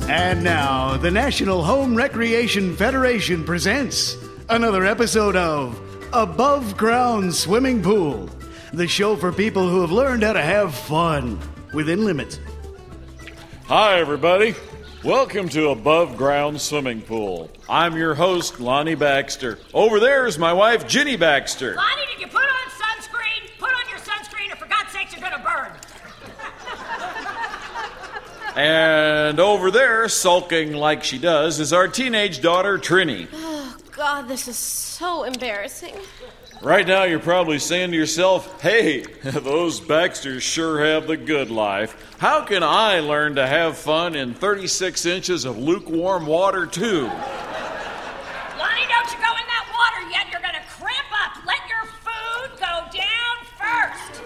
And now, the National Home Recreation Federation presents another episode of Above Ground Swimming Pool, the show for people who have learned how to have fun within limits. Hi, everybody. Welcome to Above Ground Swimming Pool. I'm your host, Lonnie Baxter. Over there is my wife, Ginny Baxter. Lonnie, did you put on sunscreen? Put on your sunscreen or for God's sakes you're going to burn. And over there, sulking like she does, is our teenage daughter, Trini. Oh, God, this is so embarrassing. Right now, you're probably saying to yourself, hey, those Baxters sure have the good life. How can I learn to have fun in 36 inches of lukewarm water, too? Lonnie, don't you go in that water yet. You're going to cramp up. Let your food go down first.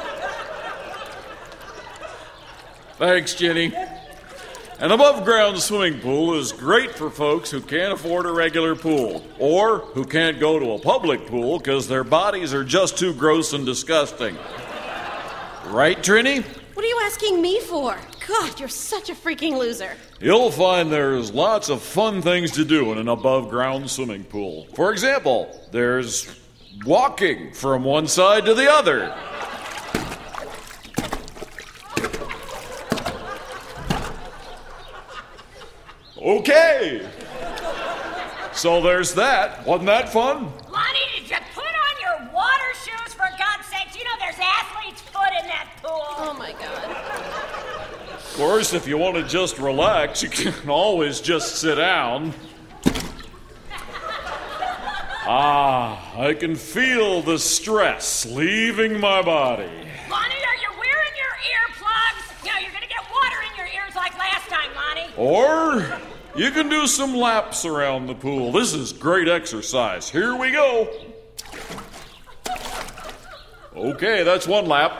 Thanks, Jenny. An above-ground swimming pool is great for folks who can't afford a regular pool or who can't go to a public pool because their bodies are just too gross and disgusting. Right, Trini? What are you asking me for? God, you're such a freaking loser. You'll find there's lots of fun things to do in an above-ground swimming pool. For example, there's walking from one side to the other. Okay. So there's that. Wasn't that fun? Lonnie, did you put on your water shoes for God's sakes? You know there's athlete's foot in that pool. Oh, my God. Of course, if you want to just relax, you can always just sit down. I can feel the stress leaving my body. Lonnie, are you wearing your earplugs? You know, you're going to get water in your ears like last time, Lonnie. Or you can do some laps around the pool. This is great exercise. Here we go. Okay, that's one lap.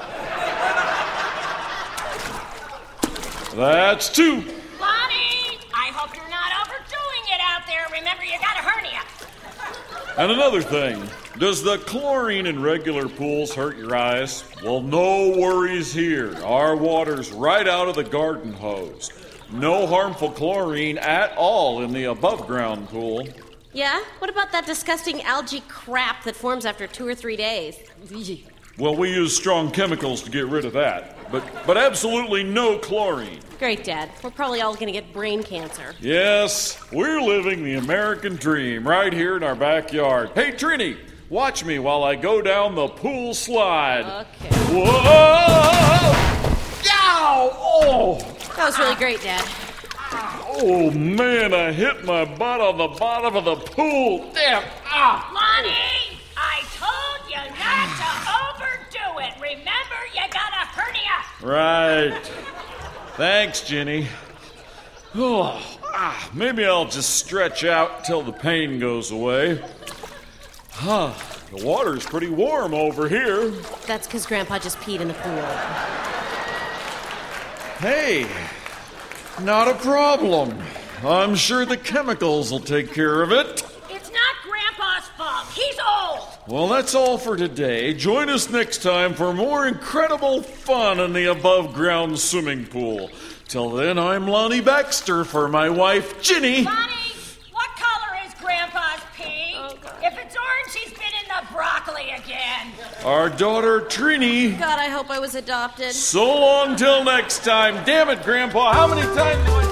That's two. Lonnie, I hope you're not overdoing it out there. Remember, you got a hernia. And another thing, does the chlorine in regular pools hurt your eyes? Well, no worries here. Our water's right out of the garden hose. No harmful chlorine at all in the above-ground pool. Yeah? What about that disgusting algae crap that forms after 2 or 3 days? Well, we use strong chemicals to get rid of that. But absolutely no chlorine. Great, Dad. We're probably all going to get brain cancer. Yes, we're living the American dream right here in our backyard. Hey, Trini, watch me while I go down the pool slide. Okay. Whoa! Ow! Oh! That was really great, Dad. Oh, man, I hit my butt on the bottom of the pool. Damn! Ah! Lonnie, I told you not to overdo it. Remember, you got a hernia. Right. Thanks, Ginny. Oh, maybe I'll just stretch out till the pain goes away. The water's pretty warm over here. That's because Grandpa just peed in the pool. Hey, not a problem. I'm sure the chemicals will take care of it. It's not Grandpa's fault. He's old. Well, that's all for today. Join us next time for more incredible fun in the above-ground swimming pool. Till then, I'm Lonnie Baxter for my wife, Ginny. Lonnie, what color is Grandpa's pee? Oh, God. If it's orange, he's been in the broccoli again. Our daughter, Trini. God, I hope I was adopted. So long till next time. Damn it, Grandpa, how many times do I...